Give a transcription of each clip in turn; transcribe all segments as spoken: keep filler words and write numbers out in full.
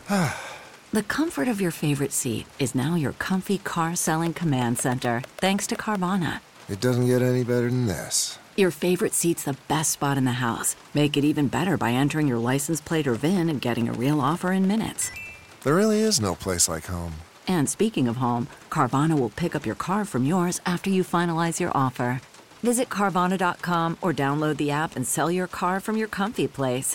The comfort of your favorite seat is now your comfy car selling command center, thanks to Carvana. It doesn't get any better than this. Your favorite seat's the best spot in the house. Make it even better by entering your license plate or V I N and getting a real offer in minutes. There really is no place like home. And speaking of home, Carvana will pick up your car from yours after you finalize your offer. Visit Carvana dot com or download the app and sell your car from your comfy place.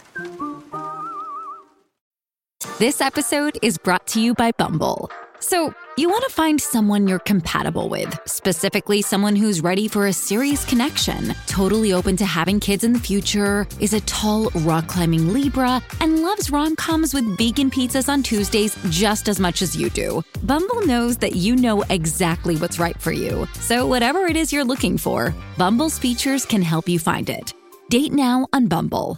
This episode is brought to you by Bumble. So, you want to find someone you're compatible with, specifically someone who's ready for a serious connection, totally open to having kids in the future, is a tall, rock-climbing Libra, and loves rom-coms with vegan pizzas on Tuesdays just as much as you do. Bumble knows that you know exactly what's right for you. So whatever it is you're looking for, Bumble's features can help you find it. Date now on Bumble.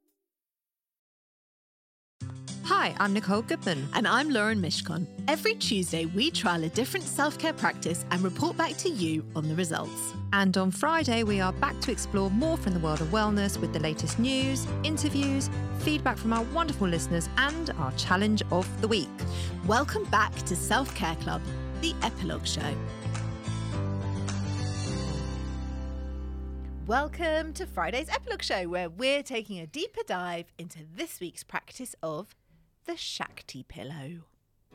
Hi, I'm Nicole Goodman. And I'm Lauren Mishkon. Every Tuesday, we trial a different self-care practice and report back to you on the results. And on Friday, we are back to explore more from the world of wellness with the latest news, interviews, feedback from our wonderful listeners, and our challenge of the week. Welcome back to Self-Care Club, the Epilogue Show. Welcome to Friday's Epilogue Show, where we're taking a deeper dive into this week's practice of the Shakti pillow.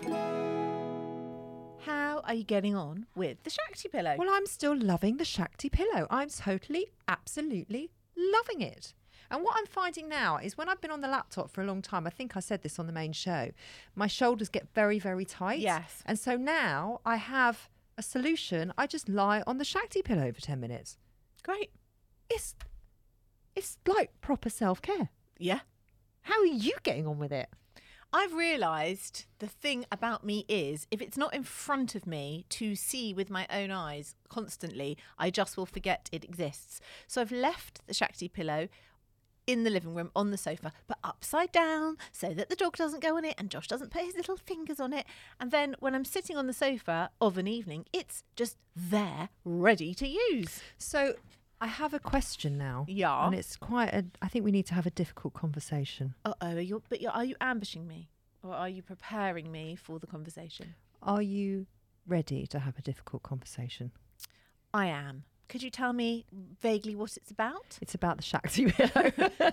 How are you getting on with the Shakti pillow? Well, I'm still loving the Shakti pillow. I'm totally, absolutely loving it. And what I'm finding now is when I've been on the laptop for a long time, I think I said this on the main show, my shoulders get very, very tight. Yes. And so now I have a solution. I just lie on the Shakti pillow for ten minutes. Great. It's, it's like proper self-care. Yeah. How are you getting on with it? I've realised the thing about me is if it's not in front of me to see with my own eyes constantly, I just will forget it exists. So I've left the Shakti pillow in the living room on the sofa, but upside down so that the dog doesn't go on it and Josh doesn't put his little fingers on it. And then when I'm sitting on the sofa of an evening, it's just there ready to use. So I have a question now. Yeah. And it's quite a, I think we need to have a difficult conversation. Uh-oh, you're, but you're, are you ambushing me? Or are you preparing me for the conversation? Are you ready to have a difficult conversation? I am. Could you tell me vaguely what it's about? It's about the Shakti pillow.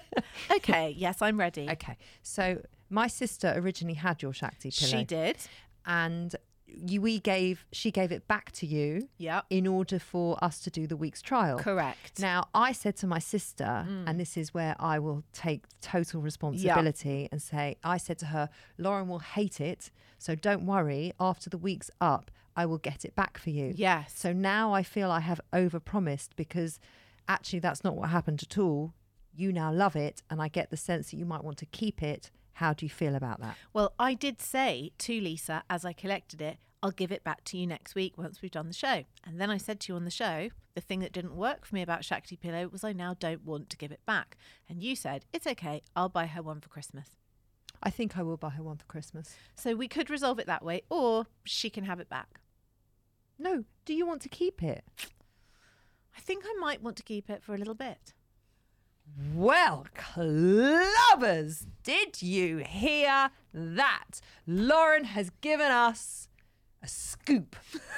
Okay, yes, I'm ready. Okay. So my sister originally had your Shakti pillow. She did. And you, we gave, she gave it back to you Yep. in order for us to do the week's trial. Correct. Now, I said to my sister, Mm. and this is where I will take total responsibility and say, I said to her, Lauren will hate it, so don't worry. After the week's up, I will get it back for you. Yes. So now I feel I have overpromised because actually that's not what happened at all. You now love it, and I get the sense that you might want to keep it. How do you feel about that? Well, I did say to Lisa as I collected it, I'll give it back to you next week once we've done the show. And then I said to you on the show, the thing that didn't work for me about Shakti pillow was I now don't want to give it back. And you said, it's okay, I'll buy her one for Christmas. I think I will buy her one for Christmas. So we could resolve it that way, or she can have it back. No, do you want to keep it? I think I might want to keep it for a little bit. Well, clubbers, did you hear that? Lauren has given us a scoop.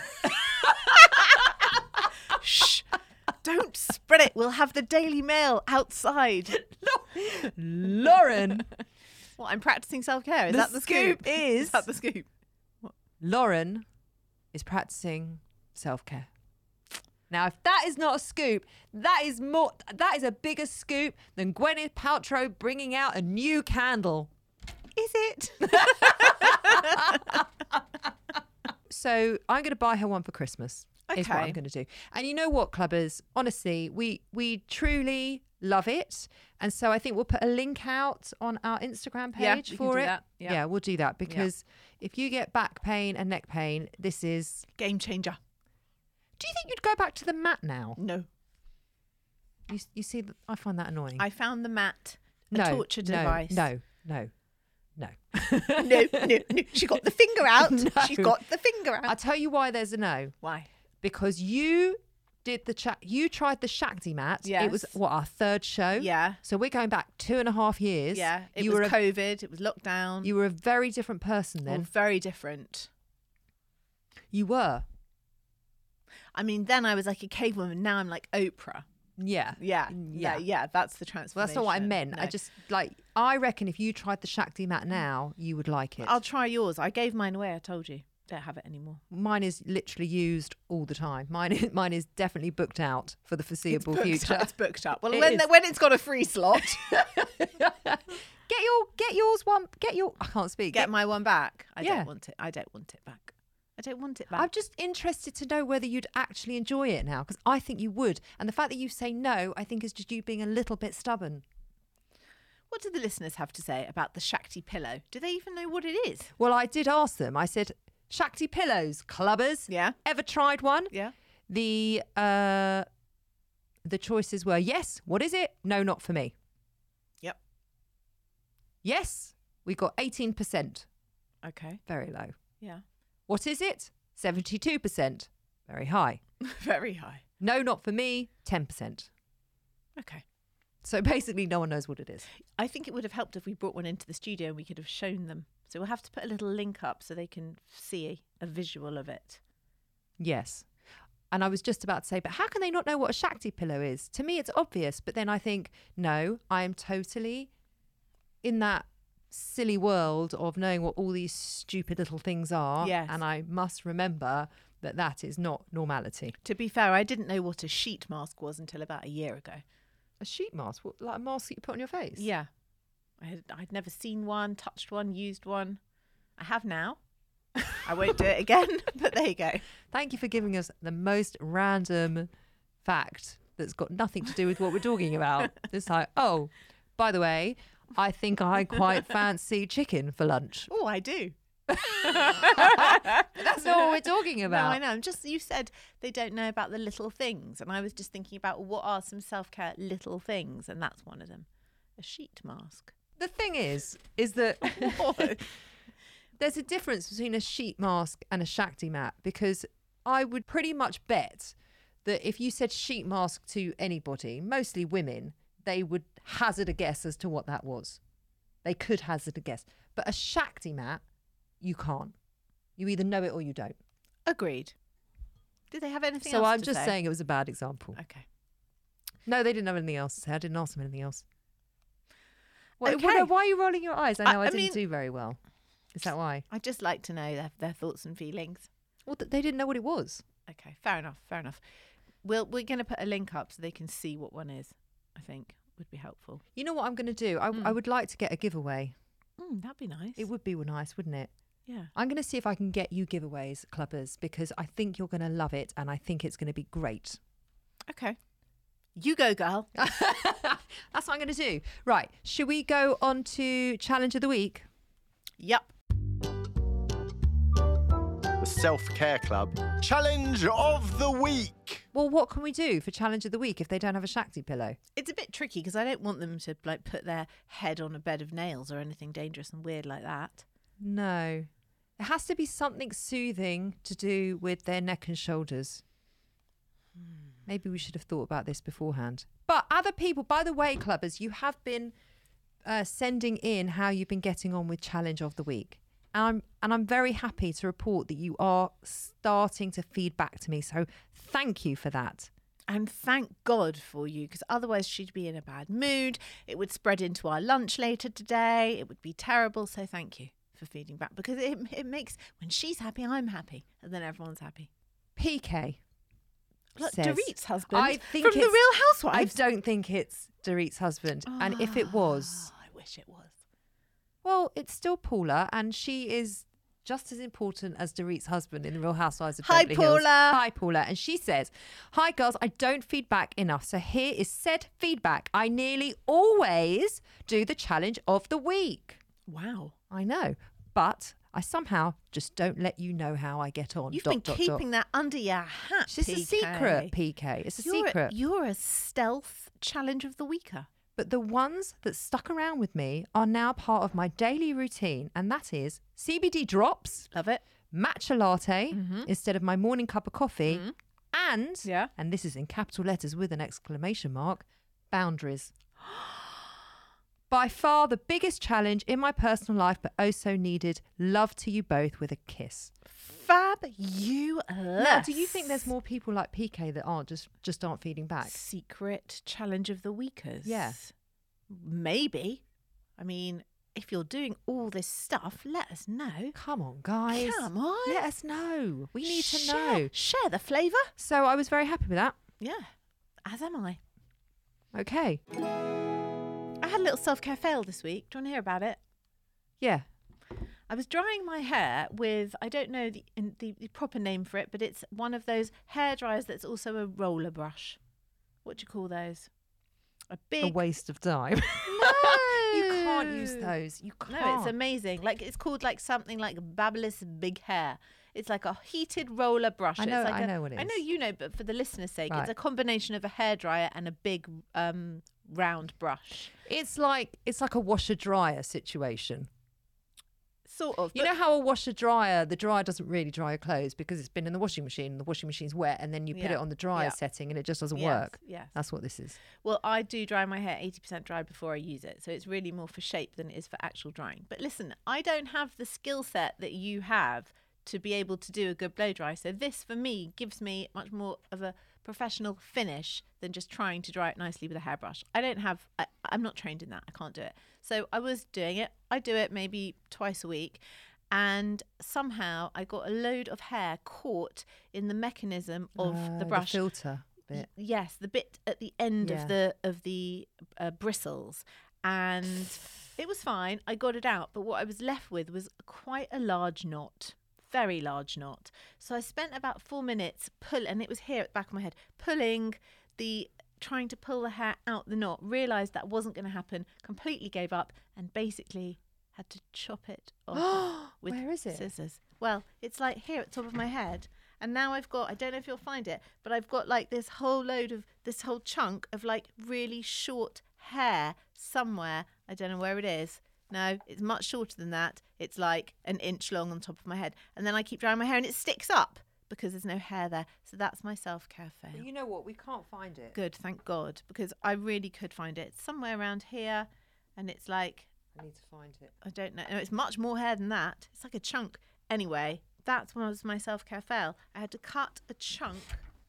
Shh, don't spread it. We'll have the Daily Mail outside. Lauren. What, I'm practicing self-care? Is The that the scoop? scoop is- Is that the scoop? Lauren is practicing self-care. Now, if that is not a scoop, that is more. That is a bigger scoop than Gwyneth Paltrow bringing out a new candle. Is it? So I'm going to buy her one for Christmas. Is what Okay. I'm going to do. And you know what, clubbers? Honestly, we we truly love it, and so I think we'll put a link out on our Instagram page Yeah, we can for do it. that. Yeah. Yeah, we'll do that because if you get back pain and neck pain, this is. Game changer. Do you think you'd go back to the mat now? No. You you see, th- I find that annoying. I found the mat a no, torture no, device. No, no, no. no, no, no. She got the finger out. No. She's got the finger out. I'll tell you why there's a no. Why? Because you did the chat. You tried the Shakti mat. Yes. It was what, our third show. Yeah. So we're going back two and a half years. Yeah. It you was were a, COVID. It was lockdown. You were a very different person Well, then. very different. You were. I mean, then I was like a cavewoman. Now I'm like Oprah. Yeah. Yeah. Yeah. Yeah. Yeah. That's the Well, transformation. that's not what I meant. I No. just like. I reckon if you tried the Shakti mat now, you would like it. I'll try yours. I gave mine away. I told you. Don't have it anymore. Mine is literally used all the time. Mine, is, mine is definitely booked out for the foreseeable It's booked future. up. It's booked up. Well, It when, is. the, when it's got a free slot, Get your, get yours one. Get your. I can't speak. get my one back. I Yeah. don't want it. I don't want it back. I don't want it back. I'm just interested to know whether you'd actually enjoy it now, because I think you would. And the fact that you say no, I think is just you being a little bit stubborn. What do the listeners have to say about the Shakti pillow? Do they even know what it is? Well, I did ask them. I said, Shakti pillows, clubbers. Yeah. Ever tried one? Yeah. The uh, the choices were yes. What is it? No, not for me. Yep. Yes, we got eighteen percent. Okay. Very low. Yeah. What is it? seventy-two percent. Very high. Very high. No, not for me. ten percent. Okay. So basically, no one knows what it is. I think it would have helped if we brought one into the studio and we could have shown them. So we'll have to put a little link up so they can see a, a visual of it. Yes. And I was just about to say, but how can they not know what a Shakti pillow is? To me, it's obvious. But then I think, no, I am totally in that silly world of knowing what all these stupid little things are. Yes. And I must remember that that is not normality. To be fair, I didn't know what a sheet mask was until about a year ago. A sheet mask? What, like a mask that you put on your face? Yeah. I had, I'd never seen one, touched one, used one. I have now. I won't do it again, but there you go. Thank you for giving us the most random fact that's got nothing to do with what we're talking about. It's like, oh, by the way, I think I quite fancy chicken for lunch. Oh, I do. That's not what we're talking No, about. I know. I'm just, you said they don't know about the little things. And I was just thinking about what are some self-care little things. And that's one of them. A sheet mask. The thing is, is that there's a difference between a sheet mask and a Shakti mat, because I would pretty much bet that if you said sheet mask to anybody, mostly women, they would hazard a guess as to what that was. They could hazard a guess. But a Shakti mat, you can't. You either know it or you don't. Agreed. Did they have anything So else I'm to just say? saying it was a bad example. Okay. No, they didn't have anything else to say. I didn't ask them anything else. Why, Okay. why, why are you rolling your eyes? I I- know I, I didn't mean- do very well. Is that why? I'd just like to know their, their thoughts and feelings. Well, th- they didn't know what it was. Okay, fair enough, fair enough. We'll, we're going to put a link up so they can see what one is, I think would be helpful. You know what I'm going to do? I, Mm. I would like to get a giveaway. Mm, that'd be nice. It would be nice, wouldn't it? Yeah. I'm going to see if I can get you giveaways, clubbers, because I think you're going to love it and I think it's going to be great. Okay. You go, girl. That's what I'm going to do. Right. Should we go on to Challenge of the Week? Yep. The Self-Care Club Challenge of the Week. Well, what can we do for Challenge of the Week if they don't have a Shakti pillow? It's a bit tricky because I don't want them to like put their head on a bed of nails or anything dangerous and weird like that. No. It has to be something soothing to do with their neck and shoulders. Maybe we should have thought about this beforehand. But other people, by the way, clubbers, you have been uh, sending in how you've been getting on with Challenge of the Week. And I'm, and I'm very happy to report that you are starting to feed back to me. So thank you for that. And thank God for you, because otherwise she'd be in a bad mood. It would spread into our lunch later today. It would be terrible. So thank you for feeding back, because it, it makes, when she's happy, I'm happy. And then everyone's happy. P K. Look, says- Dorit's husband I think from The it's- Real Housewives. I don't think it's Dorit's husband. And if it was, Oh, I wish it was. well, it's still Paula, and she is just as important as Dorit's husband in The Real Housewives of Hi, Beverly Hills. Paula. Hi, Paula. And she says, "Hi, girls, I don't feed back enough. So here is said feedback. I nearly always do the challenge of the week." Wow. I know, but I somehow just don't let you know how I get on. You've Dot, been dot, keeping dot. that under your hat, It's just P K. a secret, P K. It's a you're secret. A, you're a stealth challenge of the weeker. But the ones that stuck around with me are now part of my daily routine, and that is C B D drops, Love it. matcha latte Mm-hmm. instead of my morning cup of coffee, And, Yeah. and this is in capital letters with an exclamation mark, boundaries. By far the biggest challenge in my personal life, but oh so needed. Love to you both with a kiss. Fabulous. Now, do you think there's more people like P K that aren't just, just aren't feeding back? Secret challenge of the weekers? Yeah. Maybe. I mean, if you're doing all this stuff, let us know. Come on, guys. Come on. Let us know. We need to Share- know. Share the flavour. So I was very happy with that. Yeah. As am I. Okay. I had a little self-care fail this week. Do you want to hear about it? Yeah. I was drying my hair with, I don't know the, in the, the proper name for it, but it's one of those hair dryers that's also a roller brush. What do you call those? A big... A waste of time. No! You can't use those. You can't. No, it's amazing. Like, it's called like something like Babyliss Big Hair. It's like a heated roller brush. I know- It's like I a- know what it I know is. you know, but for the listener's sake, Right. it's a combination of a hairdryer and a big um, round brush. It's like it's like a washer dryer situation. Sort of. You but- know how a washer dryer, the dryer doesn't really dry your clothes because it's been in the washing machine and the washing machine's wet, and then you put Yeah. it on the dryer Yeah. setting and it just doesn't Yes, work. yes. That's what this is. Well, I do dry my hair eighty percent dried before I use it. So it's really more for shape than it is for actual drying. But listen, I don't have the skill set that you have to be able to do a good blow dry. So this, for me, gives me much more of a professional finish than just trying to dry it nicely with a hairbrush. I don't have, I, I'm not trained in that. I can't do it. So I was doing it. I do it maybe twice a week. And somehow I got a load of hair caught in the mechanism of Uh, the brush. filter bit. Y- Yes, the bit at the end Yeah. of the of the uh, bristles, and it was fine. I got it out, but what I was left with was quite a large knot, very large knot. So I spent about four minutes pull, and it was here at the back of my head, pulling the, trying to pull the hair out the knot. Realised that wasn't going to happen. Completely gave up, and basically had to chop it off with Where is it? scissors. Well, it's like here at the top of my head. And now I've got, I don't know if you'll find it, but I've got like this whole load of, this whole chunk of like really short hair somewhere. I don't know where it is. No, it's much shorter than that. It's like an inch long on top of my head. And then I keep drying my hair and it sticks up because there's no hair there. So that's my self-care fail. You know what? We can't find it. Good, thank God, because I really could find it. It's somewhere around here, and it's like, I need to find it. I don't know. No, it's much more hair than that. It's like a chunk. Anyway, that's when I was my self-care fail. I had to cut a chunk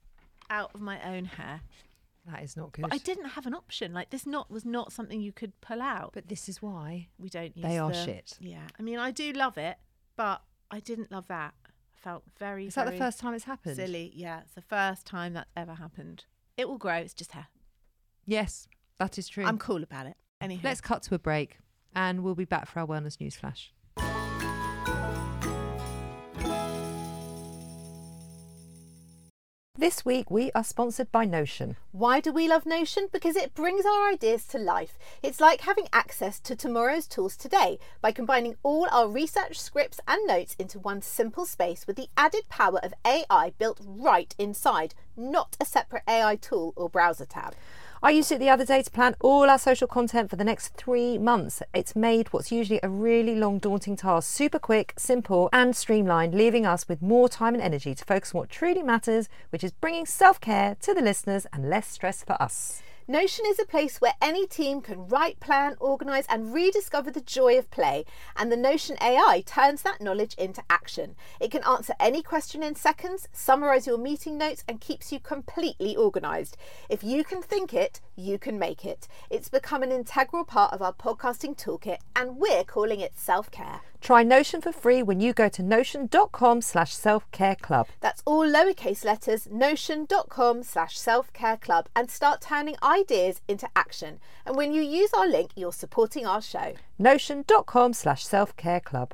out of my own hair. That is not good. But I didn't have an option. Like, this knot was not something you could pull out. But this is why. We don't use They are the- shit. Yeah. I mean, I do love it, but I didn't love that. I felt very, Is that the very first time it's happened? silly. Yeah, it's the first time that's ever happened. It will grow. It's just hair. Yes, that is true. I'm cool about it. Anyhow. Let's cut to a break and we'll be back for our wellness news flash. This week we are sponsored by Notion. Why do we love Notion? Because it brings our ideas to life. It's like having access to tomorrow's tools today by combining all our research, scripts and notes into one simple space with the added power of A I built right inside, not a separate A I tool or browser tab. I used it the other day to plan all our social content for the next three months. It's made what's usually a really long, daunting task super quick, simple and streamlined, leaving us with more time and energy to focus on what truly matters, which is bringing self-care to the listeners and less stress for us. Notion is a place where any team can write, plan, organise and rediscover the joy of play, and the Notion A I turns that knowledge into action. It can answer any question in seconds, summarise your meeting notes and keeps you completely organised. If you can think it, you can make it. It's become an integral part of our podcasting toolkit and we're calling it self-care. Try Notion for free when you go to notion.com slash self-care club. That's all lowercase letters, notion.com slash self-care club, and start turning ideas into action. And when you use our link, you're supporting our show. Notion.com slash self-care club.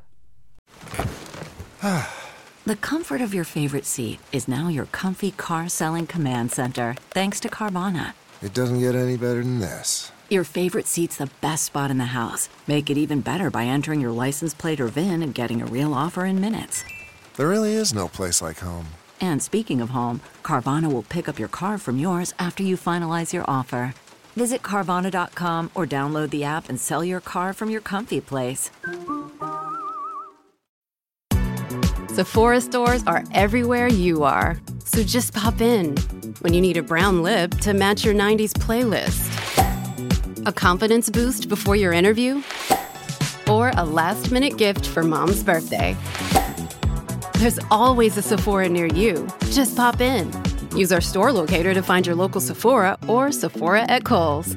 The comfort of your favorite seat is now your comfy car selling command center, thanks to Carvana. It doesn't get any better than this. Your favorite seat's the best spot in the house. Make it even better by entering your license plate or V I N and getting a real offer in minutes. There really is no place like home. And speaking of home, Carvana will pick up your car from yours after you finalize your offer. Visit Carvana dot com or download the app and sell your car from your comfy place. Sephora stores are everywhere you are. So just pop in when you need a brown lip to match your nineties playlist. A confidence boost before your interview? Or a last-minute gift for mom's birthday? There's always a Sephora near you. Just pop in. Use our store locator to find your local Sephora or Sephora at Kohl's.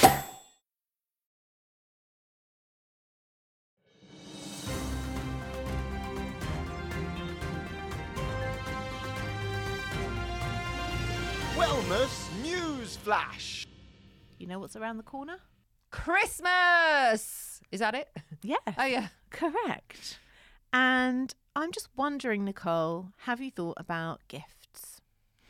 Wellness News Flash. You know what's around the corner? Christmas! Is that it? Yeah. Oh, yeah. Correct. And I'm just wondering, Nicole, have you thought about gifts?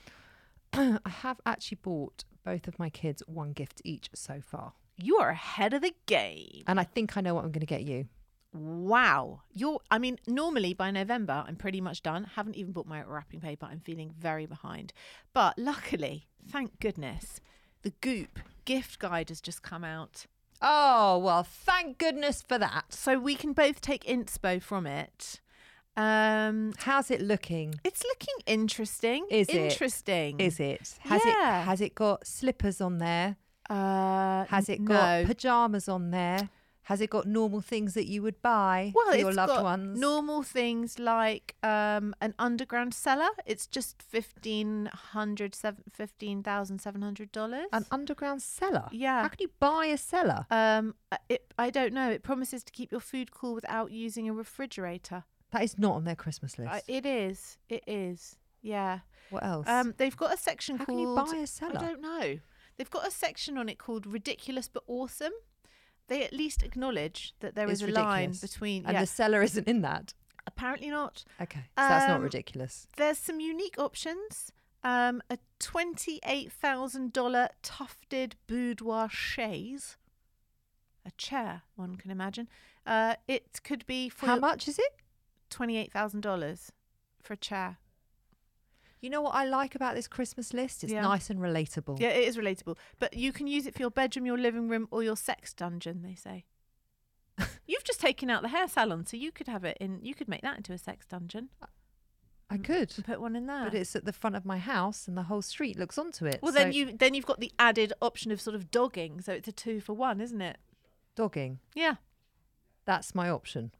I have actually bought both of my kids one gift each so far. You are ahead of the game. And I think I know what I'm going to get you. Wow. You're, I mean, normally by November, I'm pretty much done. Haven't even bought my wrapping paper. I'm feeling very behind. But luckily, thank goodness, the Goop gift guide has just come out. Oh, well, thank goodness for that. So we can both take inspo from it. Um, How's it looking? It's looking interesting. Is it? Interesting. Is it? Has Yeah. it has it got slippers on there? Uh, Has it no. got pajamas on there? Has it got normal things that you would buy Well, for it's your loved got ones? normal things like um, an underground cellar. It's just fifteen hundred, fifteen thousand seven hundred dollars. An underground cellar? Yeah. How can you buy a cellar? Um, it, I don't know. It promises to keep your food cool without using a refrigerator. That is not on their Christmas list. Uh, it is. It is. Yeah. What else? Um, they've got a section How can called. you buy a cellar? I don't know. They've got a section on it called "Ridiculous but Awesome." They at least acknowledge that there It's is a line ridiculous. between. And yeah. the cellar isn't in that. Apparently not. Okay, so that's not Um, ridiculous. There's some unique options. Um, a twenty-eight thousand dollars tufted boudoir chaise. A chair, one can imagine. Uh, it could be for How much is it? twenty-eight thousand dollars for a chair. You know what I like about this Christmas list? It's Yeah. nice and relatable. Yeah, it is relatable. But you can use it for your bedroom, your living room, or your sex dungeon, they say. You've just taken out the hair salon, so you could have it in, you could make that into a sex dungeon. I could. And put one in there. But it's at the front of my house and the whole street looks onto it. Well, so then you then you've got the added option of sort of dogging, so it's a two for one, isn't it? dogging. Yeah. That's my option.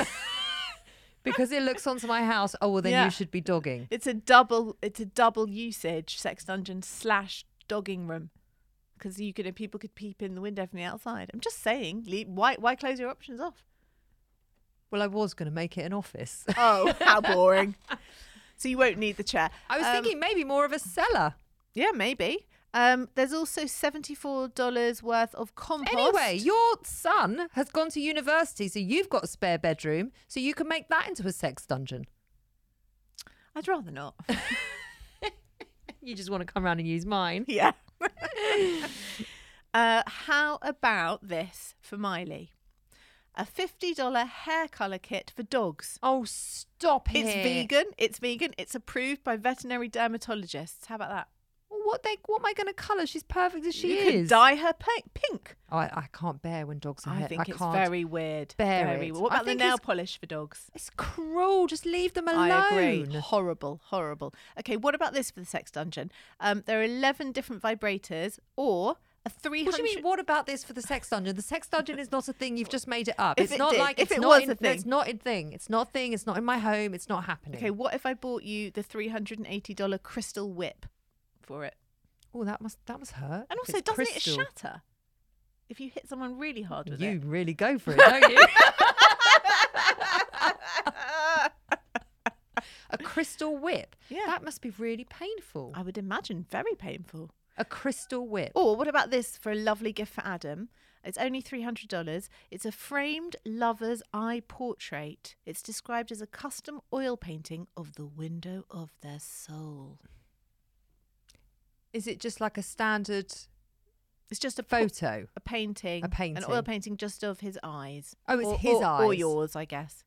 Because it looks onto my house. Oh, well, then Yeah. you should be dogging. It's a double. It's a double usage sex dungeon slash dogging room, because you could people could peep in the window from the outside. I'm just saying, leave, why why close your options off? Well, I was going to make it an office. Oh, how boring! So you won't need the chair. I was Um, thinking maybe more of a cellar. Yeah, maybe. Um, there's also seventy-four dollars worth of compost. Anyway, your son has gone to university, so you've got a spare bedroom, so you can make that into a sex dungeon. I'd rather not. You just want to come around and use mine. Yeah. uh, how about this for Miley? A fifty dollars hair colour kit for dogs. Oh, stop it. It's vegan. It's vegan. It's approved by veterinary dermatologists. How about that? Well, what they? What am I going to colour? She's perfect as she you is. could dye her pink. pink. Oh, I, I can't bear when dogs are I hair. think I it's can't very weird. bear very it. weird. What I about the think nail it's- polish for dogs? It's cruel. Just leave them alone. I agree. Horrible, horrible. Okay, what about this for the sex dungeon? Um, there are eleven different vibrators or a three hundred. What do you mean? What about this for the sex dungeon? The sex dungeon is not a thing. You've just made it up. If it's it not did, like if it's it not was in, a thing. It's not a thing. It's not a thing. It's not in my home. It's not happening. Okay, what if I bought you the three hundred eighty dollars crystal whip for it? Oh, that must that must hurt. And if also, it's doesn't crystal. it shatter if you hit someone really hard with You it? really go for it, don't you? A crystal whip. Yeah. That must be really painful. I would imagine very painful. A crystal whip. Or what about this for a lovely gift for Adam? It's only three hundred dollars. It's a framed lover's eye portrait. It's described as a custom oil painting of the window of their soul. Is it just like a standard It's just a po- photo? a painting, A painting. an oil painting just of his eyes. Oh, it's or, his or, or eyes. yours, I guess.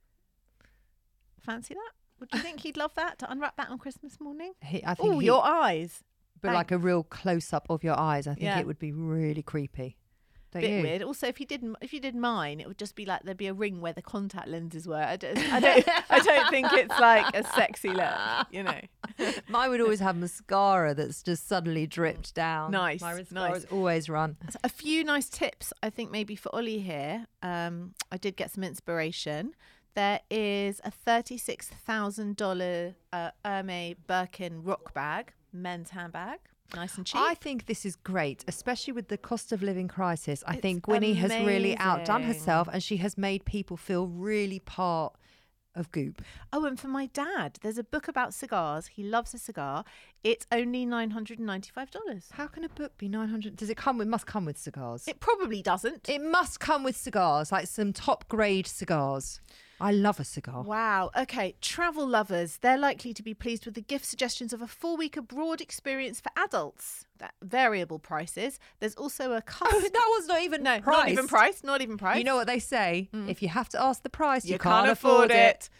Fancy that? Would you think he'd love that to unwrap that on Christmas morning? He, I think Oh, he- your eyes. but like a real close up of your eyes. I think Yeah. it would be really creepy. don't Bit you? weird. Also, if you did if you did mine, it would just be like there'd be a ring where the contact lenses were. I don't I don't, I don't think it's like a sexy look, you know. Mine would always have mascara that's just suddenly dripped down. Nice, My mascara's nice. always run. A few nice tips, I think, maybe for Ollie here. Um, I did get some inspiration. There is a thirty-six thousand dollars uh, Hermès Birkin rock bag, men's handbag. Nice and cheap. I think this is great, especially with the cost of living crisis. I It's think Gwynnie has really outdone amazing. herself, and she has made people feel really part of Goop. Oh, and for my dad, there's a book about cigars. He loves a cigar. It's only nine hundred ninety-five dollars. How can a book be nine hundred? Does it come with, must come with cigars? It probably doesn't. It must come with cigars, like some top grade cigars. I love a cigar. Wow. Okay. Travel lovers, they're likely to be pleased with the gift suggestions of a four week abroad experience for adults. That variable prices. There's also a custom. Oh, that was not even no, priced. not even price. Not even price. You know what they say? If you have to ask the price, you, You can't, can't afford, afford it.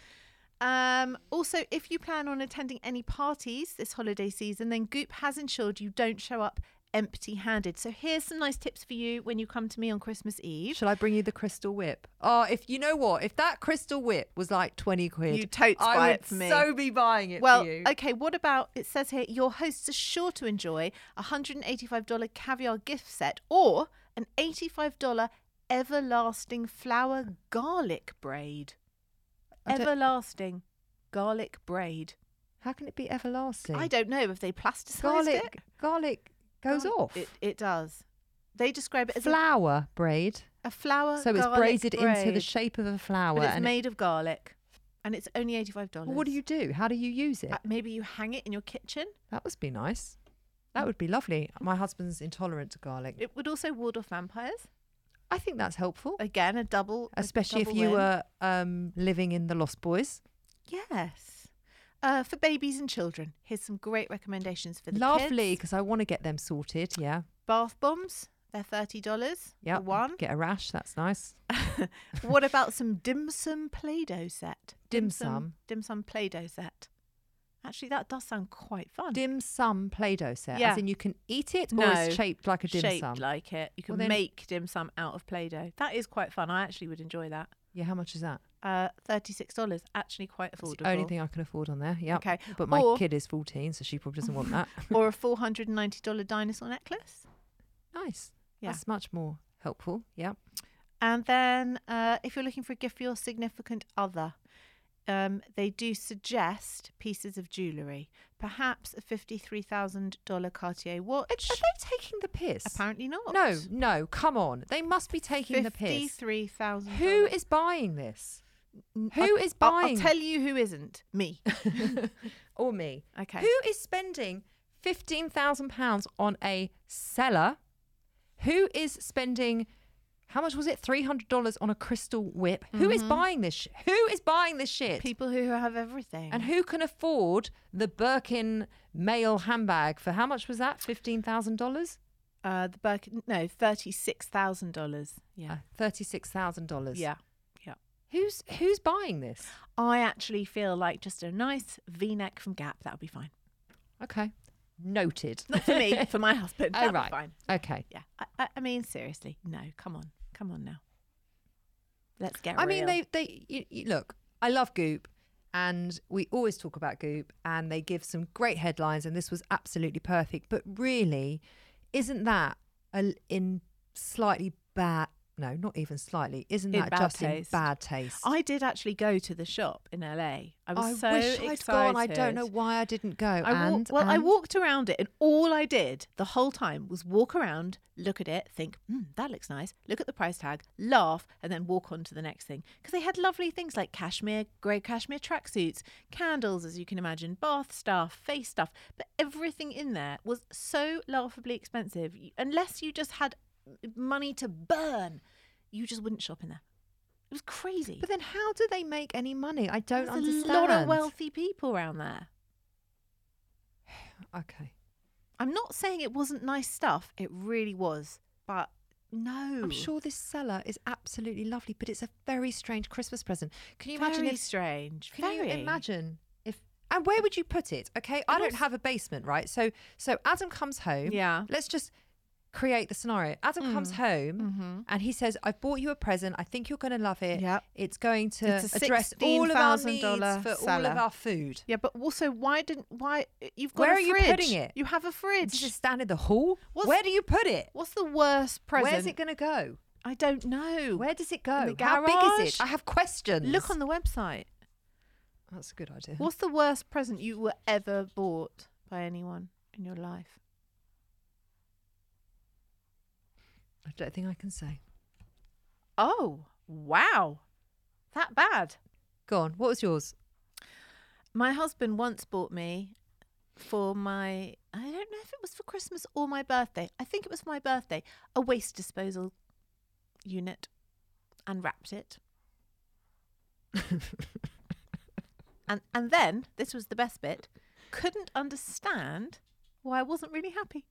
Um, also, if you plan on attending any parties this holiday season, then Goop has ensured you don't show up empty-handed. So here's some nice tips for you when you come to me on Christmas Eve. Shall I bring you the crystal whip? Oh, if you know what, if that crystal whip was like twenty quid, You totes I buy would it for me. so be buying it Well, for you. okay, what about, it says here, your hosts are sure to enjoy a one hundred eighty-five dollars caviar gift set or an eighty-five dollars everlasting flour garlic braid. I don't- Everlasting garlic braid. How can it be everlasting? I don't know if they plasticized Garlic, it. garlic goes Garlic- off. It, it does. They describe it as a, Flour braid. a flour So it's garlic braided into the braid, shape of a flower. but it's and it- made of garlic. And it's only eighty-five dollars. Well, what do you do? How do you use it? Uh, maybe you hang it in your kitchen. That must be nice. That would be lovely. My husband's intolerant to garlic. It would also ward off vampires. I think that's helpful, Again, a double. a especially if double you win. were um, living in the Lost Boys. Yes. Uh, for babies and children, here's some great recommendations for the Lovely, kids. because I want to get them sorted. Yeah. Bath bombs, they're thirty dollars Yeah. for one. Get a rash. That's nice. What about some dim sum Play-Doh set? Dim sum? Dim sum Play-Doh set. Actually, that does sound quite fun. Dim sum Play-Doh set. Yeah. As in you can eat it, or No, it's shaped like a dim Shaped sum. like it. You can Well, then- make dim sum out of Play-Doh. That is quite fun. I actually would enjoy that. Yeah. How much is that? Uh, thirty-six dollars. Actually quite It's affordable. the only thing I can afford on there. Yeah. Okay. But my Or- kid is fourteen, so she probably doesn't want that. Or a four hundred ninety dollars dinosaur necklace. Nice. Yeah. That's much more helpful. Yeah. And then uh, if you're looking for a gift for your significant other, um, they do suggest pieces of jewellery. Perhaps a fifty-three thousand dollars Cartier watch. Are they taking the piss? Apparently not. No, no, come on. They must be taking the piss. fifty-three thousand dollars. Who is buying this? N- Who I'll- is I'll- buying? I'll tell you who isn't. Me. Or me. Okay. Who is spending fifteen thousand pounds on a cellar? Who is spending, how much was it? three hundred dollars on a crystal whip? Who is buying this? Sh- who is buying this shit? People who have everything. And who can afford the Birkin male handbag for how much was that? fifteen thousand dollars? Uh, the Birkin, no, thirty-six thousand dollars. Yeah. Uh, thirty-six thousand dollars. Yeah. Yeah. Who's who's buying this? I actually feel like just a nice V-neck from Gap. That would be fine. Okay. Noted. Not for me, for my husband. Oh, That'd right. be fine. Okay. Yeah. I, I, I mean, seriously, no. Come on. Come on now. Let's get I real. mean, they they you, you, look. I love Goop, and we always talk about Goop, and they give some great headlines, and this was absolutely perfect. But really, isn't that a, in slightly bad? No, not even slightly. Isn't In that bad just taste. in bad taste? I did actually go to the shop in L A. I was I so wish excited. I'd gone. I don't know why I didn't go. I wa- and well, I and- walked around it, and all I did the whole time was walk around, look at it, think, hmm, that looks nice, look at the price tag, laugh, and then walk on to the next thing. Because they had lovely things like cashmere, grey cashmere tracksuits, candles, as you can imagine, bath stuff, face stuff. But everything in there was so laughably expensive. You- Unless you just had money to burn, you just wouldn't shop in there. It was crazy. But then, how do they make any money? I don't There's understand. a lot of wealthy people around there. Okay. I'm not saying it wasn't nice stuff. It really was. But no. I'm sure this cellar is absolutely lovely, but it's a very strange Christmas present. Can you imagine Very if strange. Can you Very. imagine if and where would you put it? Okay, I don't also- have a basement, right? So so Adam comes home. Yeah. Let's just create the scenario. Adam Mm. comes home Mm-hmm. and he says, I've bought you a present. I think you're going to love it. Yep. It's going to It's a address all of our needs sixteen thousand dollars for all seller. of our food. Yeah, but also, why didn't why you've got Where a are you fridge. putting it? You have a Does fridge. it stand in the hall? What's- Where do you put it? What's the worst present? Where's it going to go? I don't know. Where does it go? the How big is garage? it? I have questions. Look on the website. That's a good idea. What's the worst present you were ever bought by anyone in your life? I don't think I can say. Oh, wow. That bad. Go on. What was yours? My husband once bought me for my, I don't know if it was for Christmas or my birthday. I think it was my birthday, a waste disposal unit, and wrapped it. and and then, this was the best bit, couldn't understand why I wasn't really happy.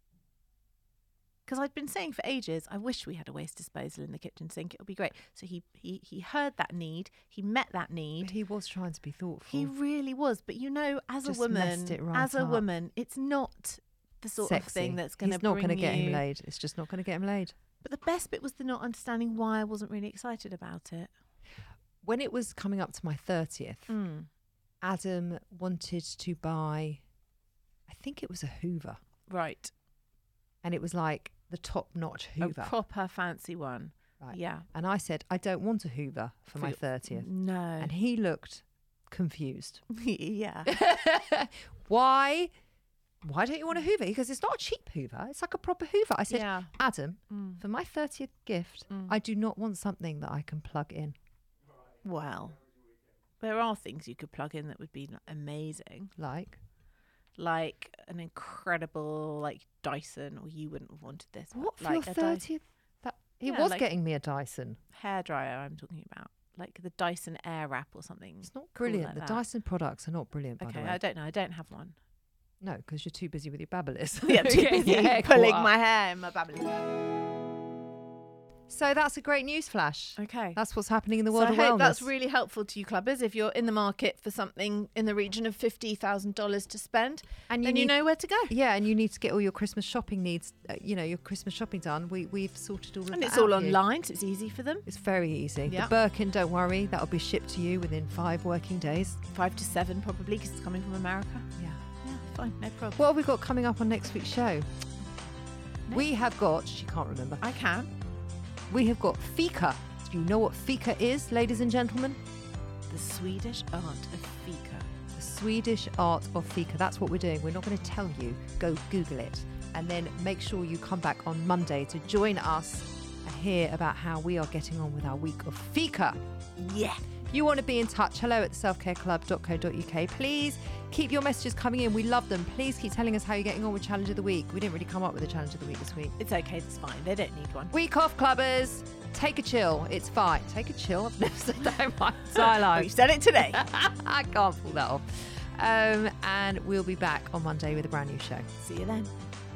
Because I'd been saying for ages, I wish we had a waste disposal in the kitchen sink. It would be great. So he he he heard that need. He met that need. But he was trying to be thoughtful. He really was. But you know, as Just a woman, messed it right as a up. woman, it's not the sort Sexy. of thing that's going to He's not bring going to get him you- laid. It's just not going to get him laid. But the best bit was the not understanding why I wasn't really excited about it. When it was coming up to my thirtieth, Mm. Adam wanted to buy, I think it was a Hoover. Right. And it was like the top-notch Hoover. A proper fancy one. Right. Yeah. And I said, I don't want a Hoover for, For my your- thirtieth. No. And he looked confused. yeah. Why? Why don't you want a Hoover? He goes, it's not a cheap Hoover. It's like a proper Hoover. I said, Yeah. Adam, Mm. for my thirtieth gift, Mm. I do not want something that I can plug in. Well, there are things you could plug in that would be like, amazing. Like? Like an incredible like Dyson, or you wouldn't have wanted this. but What, for like your a Dy- thirtieth? That, he Yeah, was like- getting me a Dyson. hairdryer I'm talking about. Like the Dyson Airwrap or something. It's not cool brilliant. like the that. Dyson products are not brilliant, by Okay, the way. I don't know. I don't have one. No, because you're too busy with your babblers. Yeah, I'm too Getting busy your hair pulling caught up. my hair in my babbling. So that's a great news flash. Okay. That's what's happening in the So world I of hope wellness. that's really helpful to you clubbers if you're in the market for something in the region of fifty thousand dollars to spend, and then you know where to go. Yeah, and you need to get all your Christmas shopping needs, uh, you know, your Christmas shopping done. We, we've sorted all of And that it's all out for you. online, so it's easy for them. It's very easy. Yeah. The Birkin, don't worry, that'll be shipped to you within five working days. Five to seven probably because it's coming from America. Yeah. Yeah, fine, no problem. What have we got coming up on next week's show? We have got, she can't remember, I can. we have got fika. Do you know what fika is, ladies and gentlemen? The Swedish art of fika. The Swedish art of fika. That's what we're doing. We're not going to tell you. Go Google it. And then make sure you come back on Monday to join us and hear about how we are getting on with our week of fika. Yeah. If you want to be in touch, hello at the self care club dot co dot uk. Please keep your messages coming in. We love them. Please keep telling us how you're getting on with Challenge of the Week. We didn't really come up with a Challenge of the Week this week. It's okay, it's fine. They don't need one. Week off, clubbers. Take a chill. It's fine. Take a chill. I've never said that in my entire life. You said it today. I can't pull that off. Um, and we'll be back on Monday with a brand new show. See you then.